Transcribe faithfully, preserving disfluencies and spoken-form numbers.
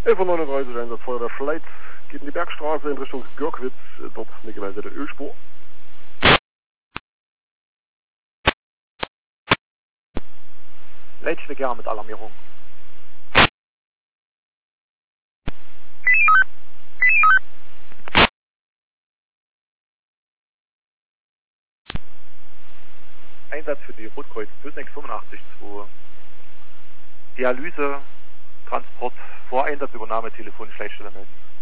elf Uhr neununddreißig, Einsatz Feuerwehr Schleiz, geht in die Bergstraße in Richtung Görkwitz, dort eine gewaltige Ölspur. Leitstücke mit Alarmierung. Einsatz für die Rotkreuz Bösneck fünfundachtzig zwei. Dialyse, Transport, vor Einsatzübernahme, telefonisch Leitstelle melden.